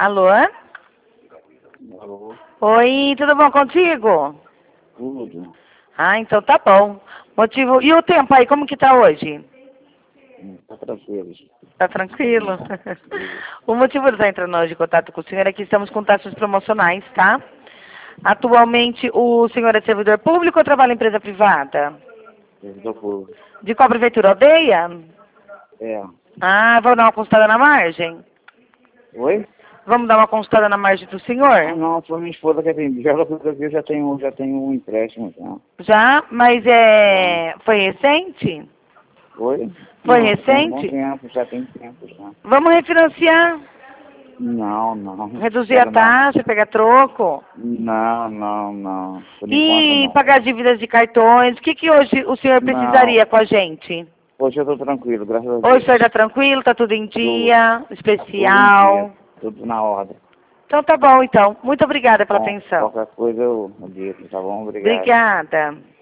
Alô? Alô? Oi, tudo bom contigo? Tudo. Ah, então tá bom. Motivo... E o tempo aí, como que tá hoje? Tá tranquilo. Tá tranquilo? O motivo de estar entrando hoje em contato com o senhor é que estamos com taxas promocionais, tá? Atualmente, o senhor é servidor público ou trabalha em empresa privada? Servidor público. De qual prefeitura? Aldeia? É. Ah, vamos dar uma consultada na margem? Oi? Vamos dar uma consultada na margem do Ah, senhor? não, foi minha esposa que atendeu. Ela falou que eu já tenho um empréstimo. Já. Já? Mas foi recente? Oi? Foi Não, tem um bom recente? tempo, já tem tempo já. Vamos refinanciar. Não. Reduzir a Quero não. taxa, pegar troco. Não. Por enquanto E não. pagar dívidas de cartões. O que que hoje o senhor Não. precisaria com a gente? Hoje eu tô tranquilo, graças a Hoje o Deus. senhor está tranquilo? Está tudo em dia? Tudo em dia, Especial? tudo na ordem. Então tá bom, então. Muito obrigada pela Bom, atenção. qualquer coisa eu digo, tá bom? Obrigado. Obrigada.